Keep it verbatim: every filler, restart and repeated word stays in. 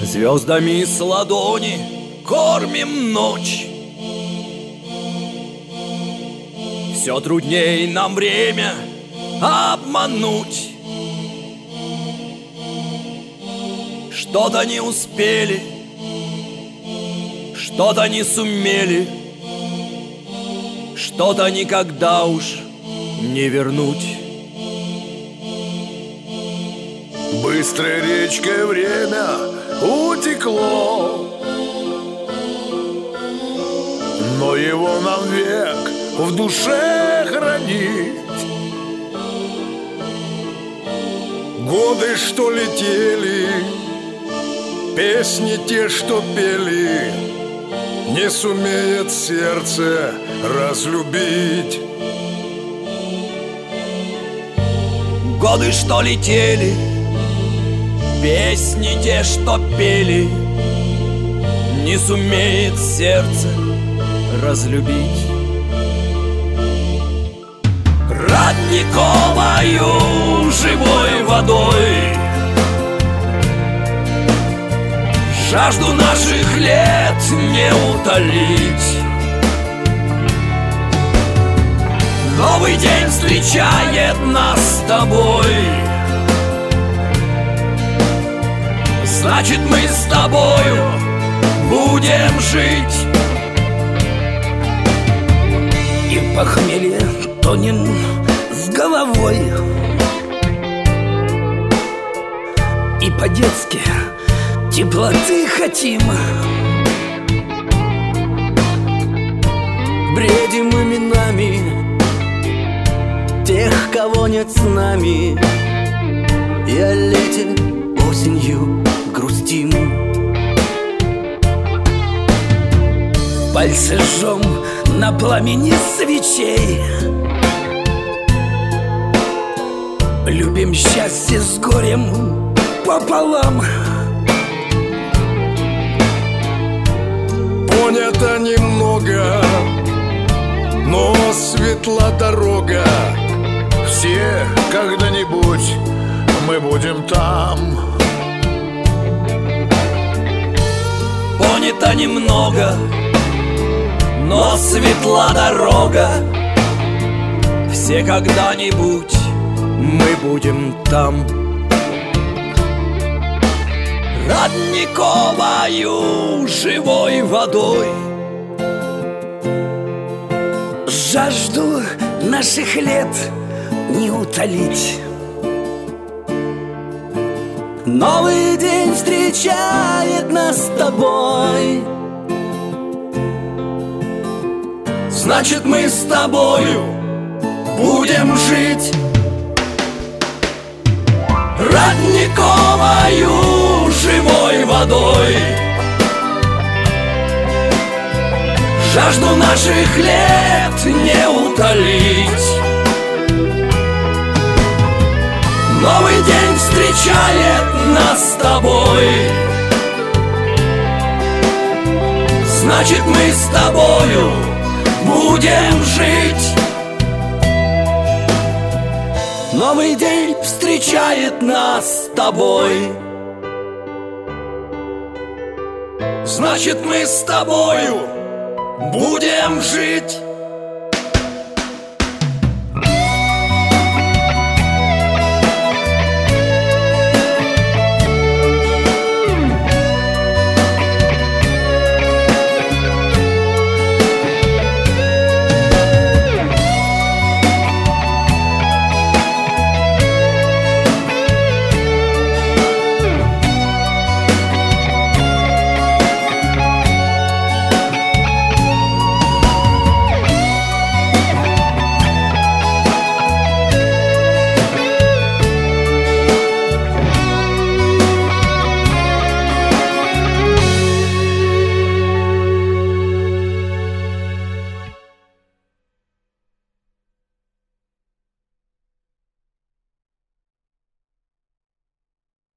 Звездами с ладони кормим ночь. Все трудней нам время обмануть. Что-то не успели, что-то не сумели, что-то никогда уж не вернуть. Быстрой речкой время утекло, но его нам век в душе хранить. Годы, что летели, песни те, что пели, не сумеет сердце разлюбить. Годы, что летели, песни те, что пели, не сумеет сердце разлюбить. Родниковою живой водой жажду наших лет не утолить. Новый день встречает нас с тобой, значит, мы с тобою будем жить. И в похмелье тонем с головой, и по-детски теплоты хотим. Бредим именами тех, кого нет с нами, и о лете осенью грустим. Пальцы жжем на пламени свечей, любим счастье с горем пополам. Понято немного, но светла дорога. Все когда-нибудь мы будем там. Понято немного, но светла дорога. Все когда-нибудь мы будем там. Родниковою живой водой жажду наших лет не утолить. Новый день встречает нас с тобой, значит, мы с тобою будем жить. Родниковою живой водой жажду наших лет не утолить. Новый день встречает нас с тобой, значит, мы с тобою будем жить. Новый день встречает нас с тобой, значит, мы с тобою будем жить.